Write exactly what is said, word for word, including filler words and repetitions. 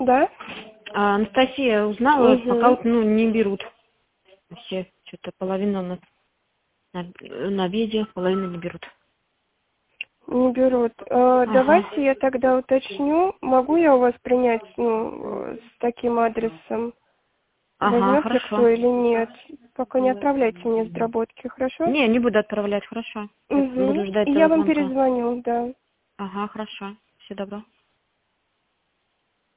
Да? А, Анастасия узнала, Угу. пока вот, ну, не берут. Все, что-то половину у нас на, на видео, половину не берут. Не берут. А, Ага. давайте я тогда уточню, могу я у вас принять, ну, с таким адресом? Ага, Возьмет ли хорошо. кто или нет? Пока не отправляйте мне с доработки, хорошо? Не, не буду отправлять, хорошо. Я буду Угу. ждать Я твоего вам звонка. перезвоню, да. Ага, хорошо. Всего доброго.